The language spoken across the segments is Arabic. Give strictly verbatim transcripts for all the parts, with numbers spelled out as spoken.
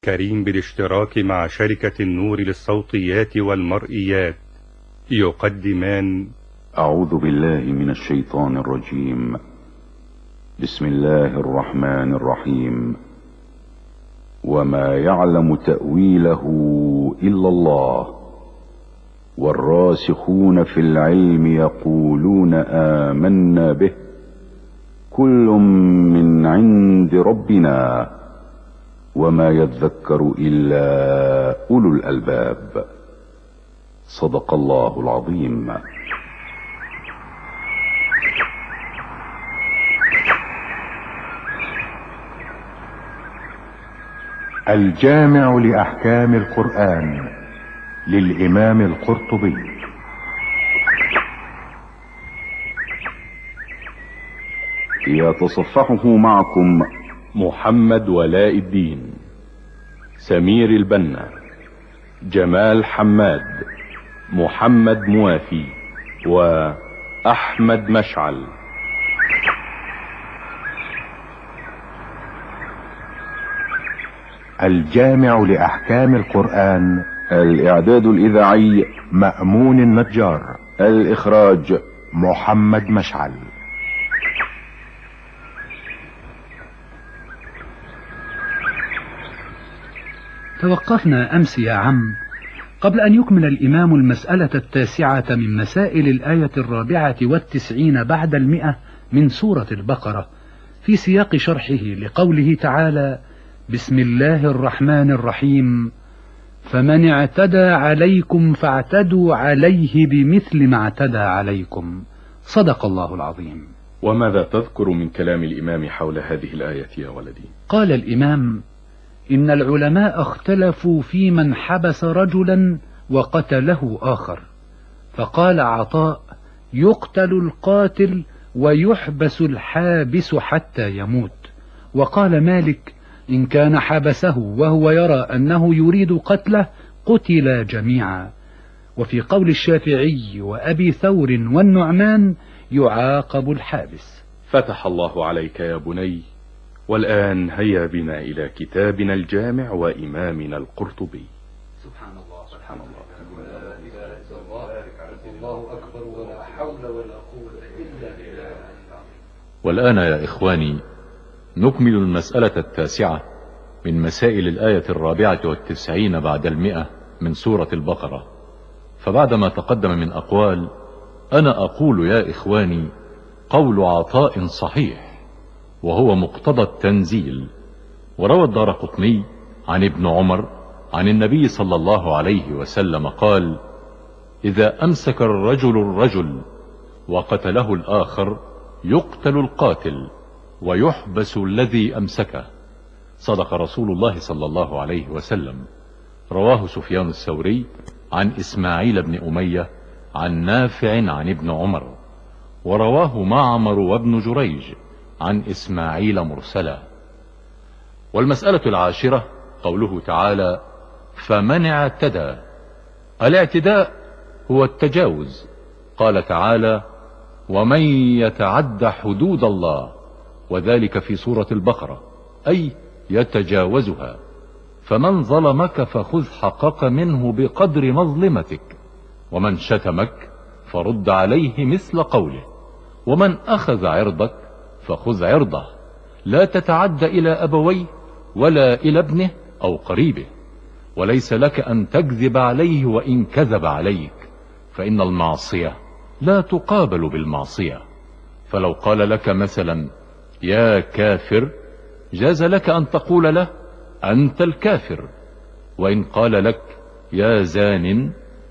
كريم بالاشتراك مع شركة النور للصوتيات والمرئيات يقدمان أعوذ بالله من الشيطان الرجيم. بسم الله الرحمن الرحيم. وما يعلم تأويله إلا الله والراسخون في العلم يقولون آمنا به كل من عند ربنا وما يذكر إلا أولو الألباب. صدق الله العظيم. الجامع لأحكام القرآن للإمام القرطبي. يتصفحه معكم محمد ولاء الدين، سمير البنا، جمال حماد، محمد موافي، وأحمد مشعل. الجامع لأحكام القرآن. الإعداد الإذاعي مأمون النجار. الإخراج محمد مشعل. توقفنا أمس يا عم قبل أن يكمل الإمام المسألة التاسعة من مسائل الآية الرابعة والتسعين بعد المئة من سورة البقرة في سياق شرحه لقوله تعالى: بسم الله الرحمن الرحيم، فمن اعتدى عليكم فاعتدوا عليه بمثل ما اعتدى عليكم. صدق الله العظيم. وماذا تذكر من كلام الإمام حول هذه الآية يا ولدي؟ قال الإمام: إن العلماء اختلفوا في من حبس رجلا وقتله آخر، فقال عطاء: يقتل القاتل ويحبس الحابس حتى يموت. وقال مالك: إن كان حبسه وهو يرى أنه يريد قتله قتلا جميعا. وفي قول الشافعي وأبي ثور والنعمان: يعاقب الحابس. فتح الله عليك يا بني. والآن هيا بنا إلى كتابنا الجامع وإمامنا القرطبي. سبحان الله سبحان الله لا إله إلا الله الله أكبر ولا حول ولا قوة إلا بالله. والآن يا إخواني نكمل المسألة التاسعة من مسائل الآية الرابعة والتسعين بعد المئة من سورة البقرة. فبعدما تقدم من أقوال، أنا أقول يا إخواني قول عطاء صحيح وهو مقتضى التنزيل. وروى الدارقطني عن ابن عمر عن النبي صلى الله عليه وسلم قال: إذا أمسك الرجل الرجل وقتله الآخر يقتل القاتل ويحبس الذي أمسكه. صدق رسول الله صلى الله عليه وسلم. رواه سفيان الثوري عن إسماعيل بن أمية عن نافع عن ابن عمر، ورواه معمر وابن جريج عن إسماعيل مرسلا. والمسألة العاشرة قوله تعالى: فمن اعتدى. الاعتداء هو التجاوز. قال تعالى: ومن يتعد حدود الله، وذلك في سورة البقرة، أي يتجاوزها. فمن ظلمك فخذ حقك منه بقدر مظلمتك، ومن شتمك فرد عليه مثل قوله، ومن أخذ عرضك فخذ عرضه. لا تتعد إلى أبويه ولا إلى ابنه أو قريبه، وليس لك أن تكذب عليه وإن كذب عليك، فإن المعصية لا تقابل بالمعصية. فلو قال لك مثلا يا كافر جاز لك أن تقول له أنت الكافر، وإن قال لك يا زان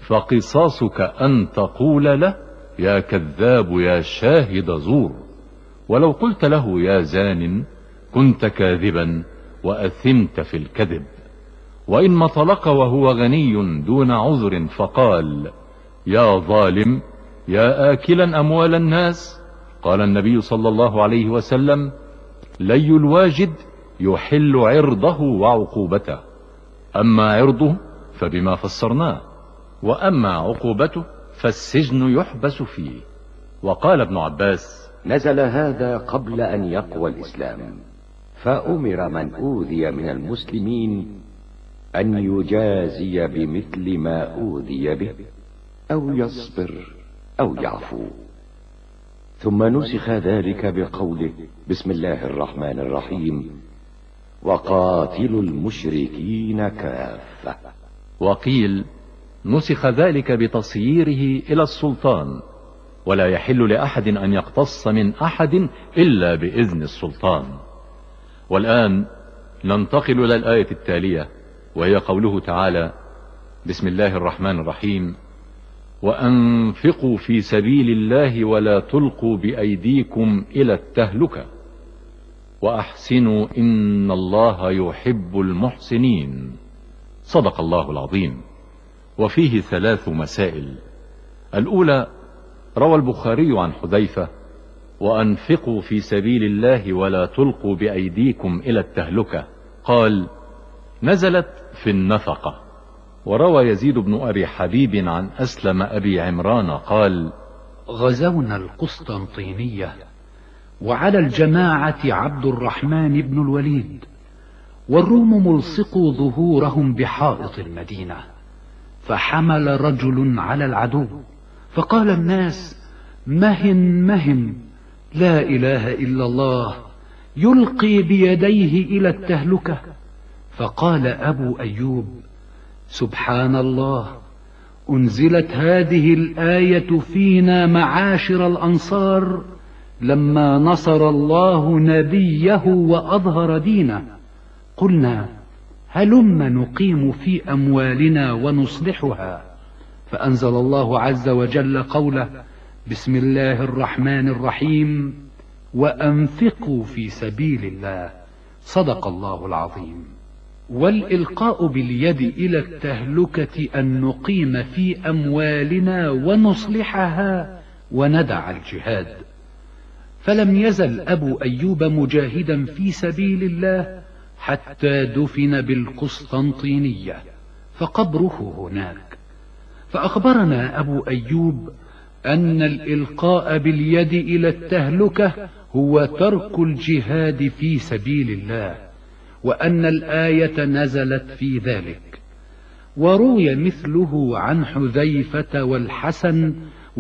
فقصاصك أن تقول له يا كذاب يا شاهد زور. ولو قلت له يا زان كنت كاذبا وأثمت في الكذب. وإن مطلق وهو غني دون عذر فقال يا ظالم يا آكلا أموال الناس، قال النبي صلى الله عليه وسلم: لي الواجد يحل عرضه وعقوبته. أما عرضه فبما فسرناه، وأما عقوبته فالسجن يحبس فيه. وقال ابن عباس: نزل هذا قبل أن يقوى الإسلام، فأمر من أوذي من المسلمين أن يجازي بمثل ما أوذي به أو يصبر أو يعفو. ثم نسخ ذلك بقوله بسم الله الرحمن الرحيم وقاتلوا المشركين كافة. وقيل نسخ ذلك بتصييره إلى السلطان، ولا يحل لأحد أن يقتص من أحد إلا بإذن السلطان. والآن ننتقل إلى الآية التالية، وهي قوله تعالى بسم الله الرحمن الرحيم وأنفقوا في سبيل الله ولا تلقوا بأيديكم إلى التهلكة وأحسنوا إن الله يحب المحسنين. صدق الله العظيم. وفيه ثلاث مسائل. الأولى، روى البخاري عن حذيفة وأنفقوا في سبيل الله ولا تلقوا بأيديكم إلى التهلكة، قال نزلت في النفقة. وروى يزيد بن أبي حبيب عن أسلم أبي عمران قال غزونا القسطنطينية وعلى الجماعة عبد الرحمن بن الوليد، والروم ملصقوا ظهورهم بحائط المدينة، فحمل رجل على العدو فقال الناس مهن مهن لا إله إلا الله، يلقي بيديه إلى التهلكة. فقال أبو أيوب سبحان الله، أنزلت هذه الآية فينا معاشر الأنصار لما نصر الله نبيه وأظهر دينه. قلنا هلم نقيم في أموالنا ونصلحها، فأنزل الله عز وجل قوله بسم الله الرحمن الرحيم وأنفقوا في سبيل الله. صدق الله العظيم. والإلقاء باليد إلى التهلكة أن نقيم في أموالنا ونصلحها وندع الجهاد. فلم يزل أبو أيوب مجاهدا في سبيل الله حتى دفن بالقسطنطينية، فقبره هناك. فأخبرنا أبو أيوب أن الإلقاء باليد إلى التهلكة هو ترك الجهاد في سبيل الله، وأن الآية نزلت في ذلك. وروي مثله عن حذيفة والحسن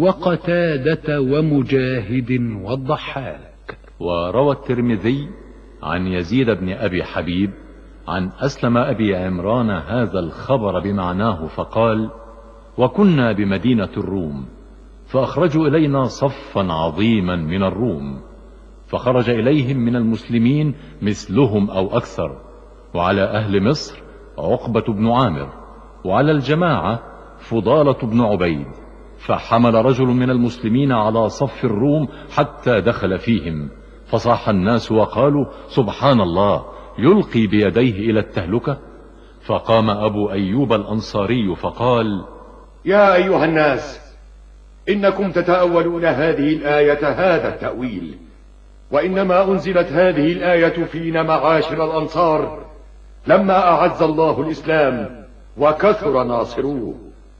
وقتادة ومجاهد والضحاك. وروى الترمذي عن يزيد بن أبي حبيب عن أسلم أبي عمران هذا الخبر بمعناه، فقال وكنا بمدينة الروم فأخرجوا إلينا صفا عظيما من الروم، فخرج إليهم من المسلمين مثلهم أو أكثر، وعلى أهل مصر عقبة بن عامر، وعلى الجماعة فضالة بن عبيد. فحمل رجل من المسلمين على صف الروم حتى دخل فيهم، فصاح الناس وقالوا سبحان الله، يلقي بيديه إلى التهلكة. فقام أبو أيوب الأنصاري فقال يا أيها الناس، إنكم تتأولون هذه الآية هذا التأويل، وإنما أنزلت هذه الآية فينا معاشر الأنصار لما أعز الله الإسلام وكثر ناصروه.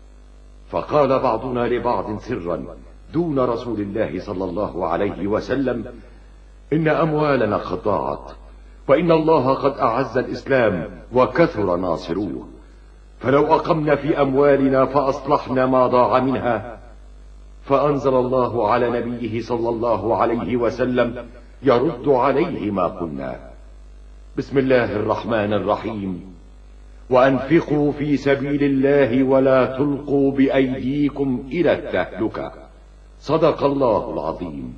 فقال بعضنا لبعض سرا دون رسول الله صلى الله عليه وسلم إن أموالنا قد ضاعت، وإن الله قد أعز الإسلام وكثر ناصروه، فلو أقمنا في أموالنا فأصلحنا ما ضاع منها. فأنزل الله على نبيه صلى الله عليه وسلم يرد عليه ما قلنا بسم الله الرحمن الرحيم وأنفقوا في سبيل الله ولا تلقوا بأيديكم إلى التهلكة. صدق الله العظيم.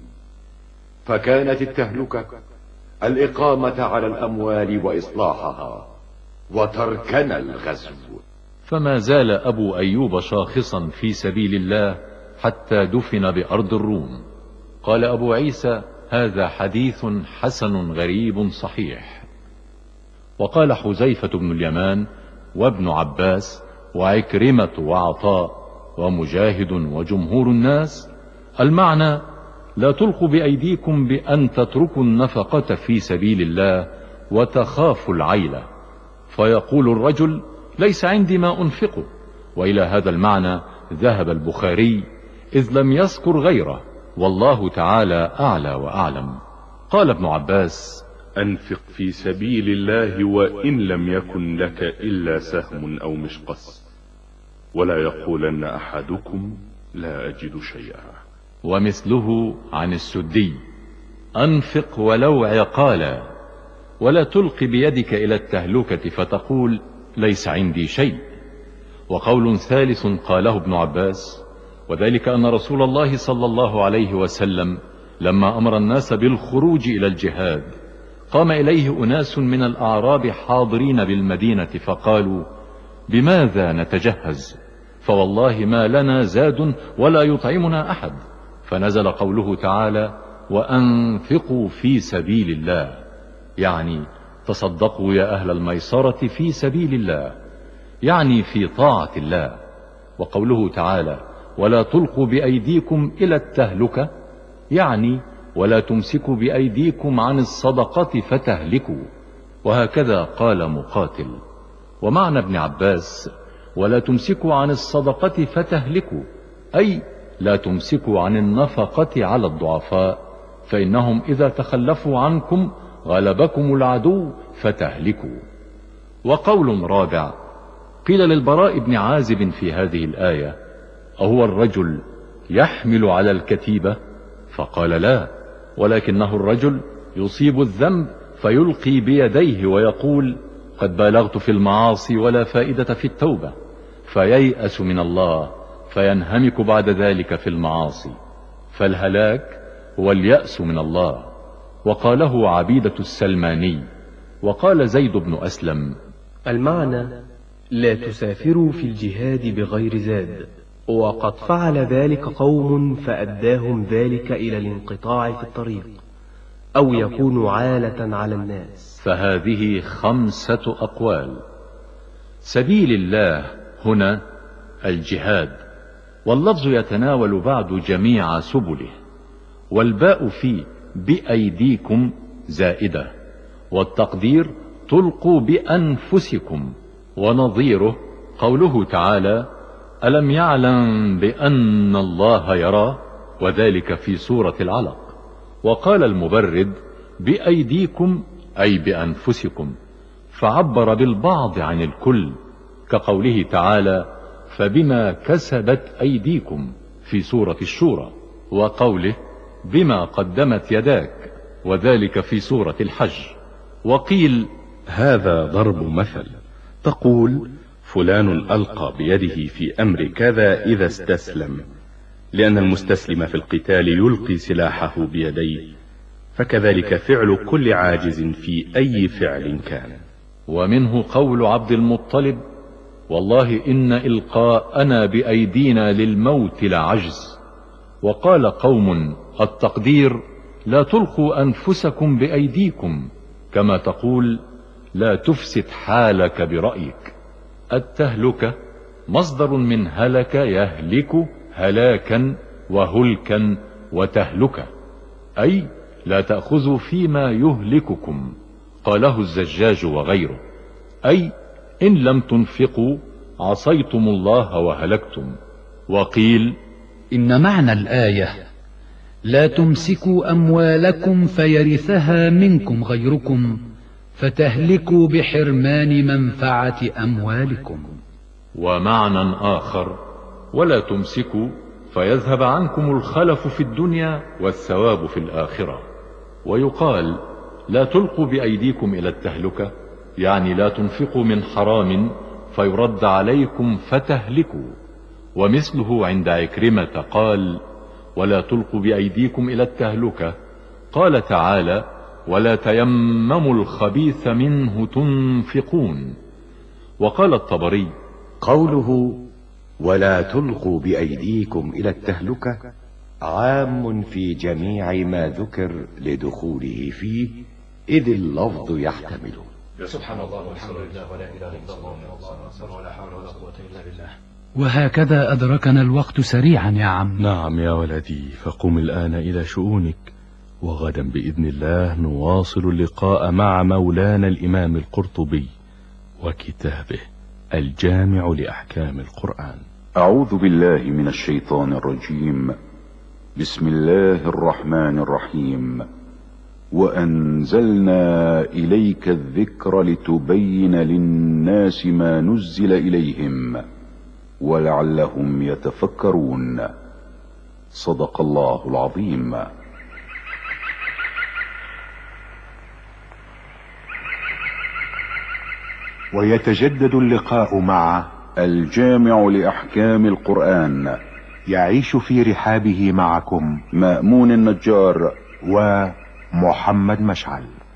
فكانت التهلكة الإقامة على الأموال وإصلاحها وتركنا الغزو. فما زال أبو أيوب شاخصا في سبيل الله حتى دفن بأرض الروم. قال أبو عيسى هذا حديث حسن غريب صحيح. وقال حذيفة بن اليمان وابن عباس وعكرمة وعطاء ومجاهد وجمهور الناس المعنى لا تلقوا بأيديكم بأن تتركوا النفقة في سبيل الله وتخافوا العيلة، فيقول الرجل ليس عندي ما أنفقه. وإلى هذا المعنى ذهب البخاري إذ لم يذكر غيره، والله تعالى أعلى وأعلم. قال ابن عباس أنفق في سبيل الله وإن لم يكن لك إلا سهم أو مشقص، ولا يقولن أحدكم لا أجد شيئا. ومثله عن السدي: أنفق ولو عقالا، ولا تلق بيدك إلى التهلكة فتقول ليس عندي شيء. وقول ثالث قاله ابن عباس، وذلك أن رسول الله صلى الله عليه وسلم لما أمر الناس بالخروج إلى الجهاد قام إليه أناس من الأعراب حاضرين بالمدينة فقالوا: بماذا نتجهز؟ فوالله ما لنا زاد ولا يطعمنا أحد. فنزل قوله تعالى: وأنفقوا في سبيل الله، يعني تصدقوا يا أهل الميسرة في سبيل الله، يعني في طاعة الله. وقوله تعالى: ولا تلقوا بأيديكم إلى التهلكة، يعني ولا تمسكوا بأيديكم عن الصدقة فتهلكوا. وهكذا قال مقاتل. ومعنى ابن عباس: ولا تمسكوا عن الصدقة فتهلكوا، أي لا تمسكوا عن النفقة على الضعفاء، فإنهم إذا تخلفوا عنكم غلبكم العدو فتهلكوا. وقول رابع قيل للبراء بن عازب في هذه الآية: أهو الرجل يحمل على الكتيبة؟ فقال: لا، ولكنه الرجل يصيب الذنب فيلقي بيديه ويقول: قد بالغت في المعاصي ولا فائدة في التوبة، فييأس من الله فينهمك بعد ذلك في المعاصي، فالهلاك هو اليأس من الله. وقاله عبيدة السلماني. وقال زيد بن أسلم: المعنى: لا تسافروا في الجهاد بغير زاد، وقد فعل ذلك قوم فأداهم ذلك إلى الانقطاع في الطريق، أو يكون عالة على الناس. فهذه خمسة أقوال. سبيل الله هنا الجهاد، واللفظ يتناول بعد جميع سبله، والباء في بأيديكم زائدة، والتقدير تلقوا بأنفسكم. ونظيره قوله تعالى: ألم يعلم بأن الله يرى، وذلك في سورة العلق. وقال المبرد: بأيديكم أي بأنفسكم، فعبر بالبعض عن الكل، كقوله تعالى: فبما كسبت أيديكم في سورة الشورى، وقوله: بما قدمت يداك، وذلك في سورة الحج. وقيل: هذا ضرب مثل، تقول فلان ألقى بيده في أمر كذا إذا استسلم، لأن المستسلم في القتال يلقي سلاحه بيديه، فكذلك فعل كل عاجز في أي فعل كان. ومنه قول عبد المطلب: والله إن إلقاءنا بأيدينا للموت لعجز. وقال قوم: التقدير لا تلقوا أنفسكم بأيديكم، كما تقول لا تفسد حالك برأيك. التهلكة مصدر من هلك يهلك هلاكا وهلكا وتهلكة، أي لا تأخذوا فيما يهلككم. قاله الزجاج وغيره، أي إن لم تنفقوا عصيتم الله وهلكتم. وقيل: إن معنى الآية لا تمسكوا أموالكم فيرثها منكم غيركم فتهلكوا بحرمان منفعة أموالكم. ومعنى آخر: ولا تمسكوا فيذهب عنكم الخلف في الدنيا والثواب في الآخرة. ويقال: لا تلقوا بأيديكم إلى التهلكة، يعني لا تنفقوا من حرام فيرد عليكم فتهلكوا. ومثله عند عكرمة قال: ولا تلقوا بأيديكم إلى التهلكة. قال تعالى: ولا تيمموا الخبيث منه تنفقون. وقال الطبري: قوله ولا تلقوا بأيديكم إلى التهلكة عام في جميع ما ذكر لدخوله فيه، إذ اللفظ يحتمله. سبحان الله والحمد لله ولا إله إلا الله ولا حول ولا قوة إلا بالله. وهكذا أدركنا الوقت سريعا يا عم. نعم يا ولدي، فقم الآن إلى شؤونك، وغدا بإذن الله نواصل اللقاء مع مولانا الإمام القرطبي وكتابه الجامع لأحكام القرآن. أعوذ بالله من الشيطان الرجيم. بسم الله الرحمن الرحيم. وأنزلنا إليك الذكر لتبين للناس ما نزل إليهم ولعلهم يتفكرون. صدق الله العظيم. ويتجدد اللقاء مع الجامع لأحكام القرآن. يعيش في رحابه معكم مأمون النجار ومحمد مشعل.